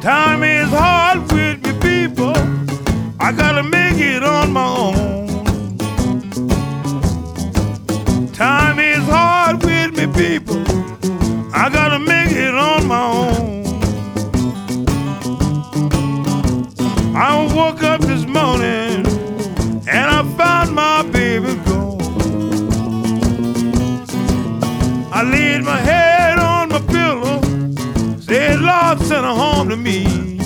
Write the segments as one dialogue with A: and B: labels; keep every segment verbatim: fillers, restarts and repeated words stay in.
A: Time is hard with me, people. I gotta make it on my own. Time is hard with me, people. I gotta make it on my own. I woke up this morning and I found my baby gone. I laid my head on my pillow, said, Lord, send her home to me.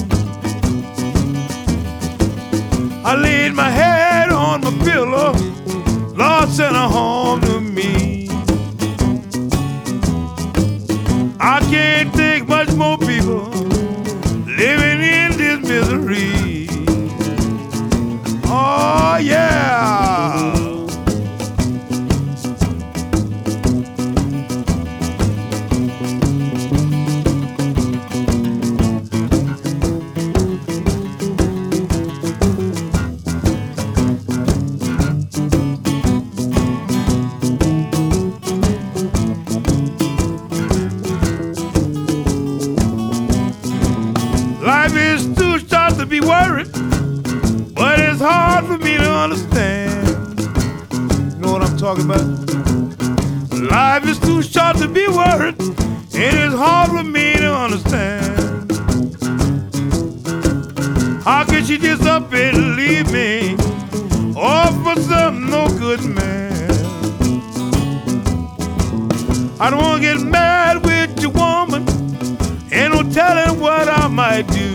A: I laid my head on my pillow, Lord, send her home to me. I can't take much more people living in this misery. Oh, yeah. Life is too short to be worried, but it's hard for me to understand. You know what I'm talking about? Life is too short to be worried, it is hard for me to understand. How could she just up and leave me, all for some no good man? I don't want to get mad with your woman, ain't no telling what I might do.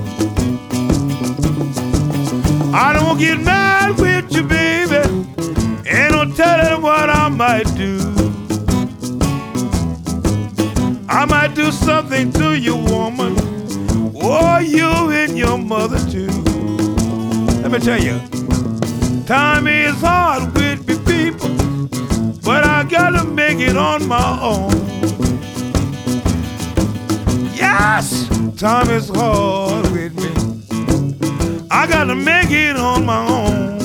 A: I don't get mad with you, baby, ain't no telling what I might do. I might do something to you, woman, or you and your mother too. Let me tell you, time is hard with me, people, but I gotta make it on my own. Yes, time is hard with me, I gotta make it on my own.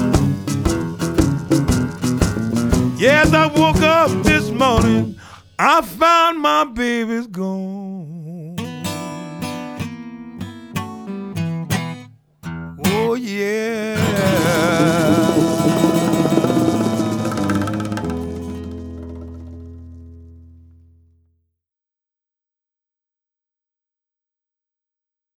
A: Yes, I woke up this morning, I found my baby's gone. Oh yeah.